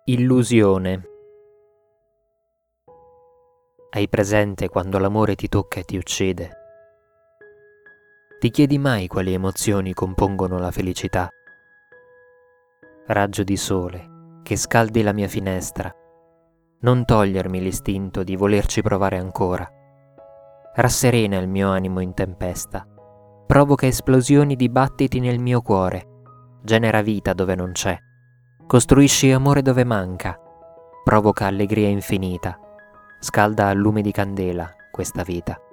Illusione. Hai presente quando l'amore ti tocca e ti uccide? Ti chiedi mai quali emozioni compongono la felicità? Raggio di sole, che scaldi la mia finestra, non togliermi l'istinto di volerci provare ancora. Rasserena il mio animo in tempesta, provoca esplosioni di battiti nel mio cuore, genera vita dove non c'è, costruisci amore dove manca, provoca allegria infinita, scalda a lume di candela questa vita.